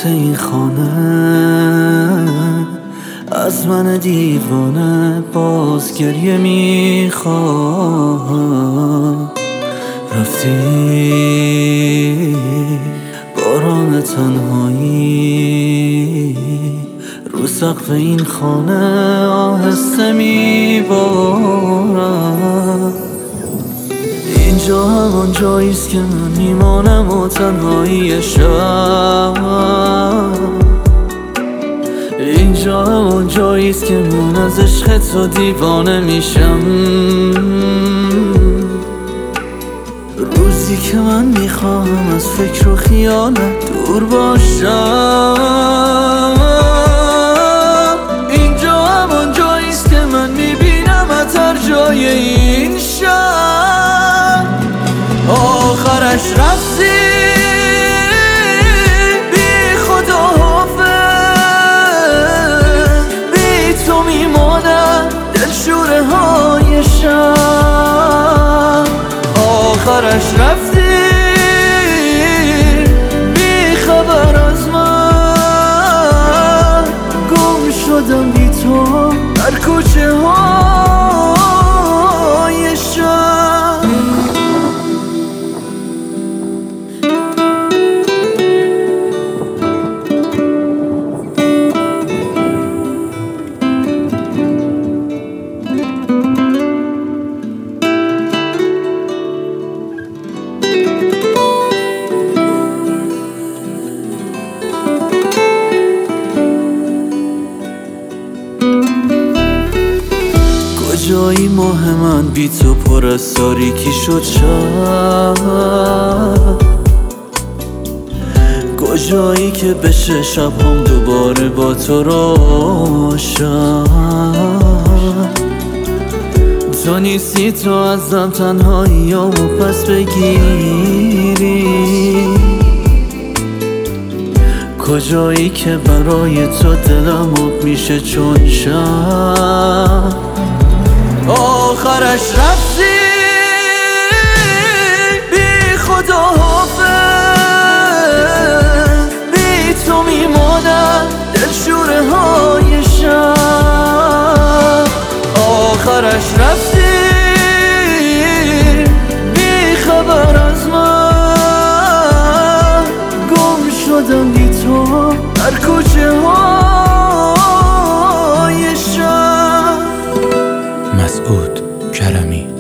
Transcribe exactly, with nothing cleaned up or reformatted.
وسط این خانه از من دیوانه باز گریه میخواد. رفتی باران تنهایی رو سقف این خانه آهسته میبارد. اینجا همان جاییست که من میمانم و تنهایی شب. اینجا همان جاییست که من از عشق تو دیوانه میشم. روزی که من میخواهم از فکر و خیالت دور باشم. اینجا همان جاییست که من میبینم از هر جای این شب. آخرش رفتی بی خدا حافظ، بی تو میمانم دلشوره های شب. آخرش رفتی بی خبر از من، گم شدم بی تو در کوچه های شب. کجایی ماه من بی تو پر از تاریکی شد شب. کجایی که بشه شب هم دوباره با تو روشن. تو نیستی تو ازم تنهاییامو پس بگیری. کجایی که برای تو دلم آب میشه چون شب. آخرش رفتی بی خدا حافظ، بی تو میمانم دلشوره های شب. آخرش رفتی بی خبر از من، گم شدم بی تو در کوچه های شب. مسعود کرمی.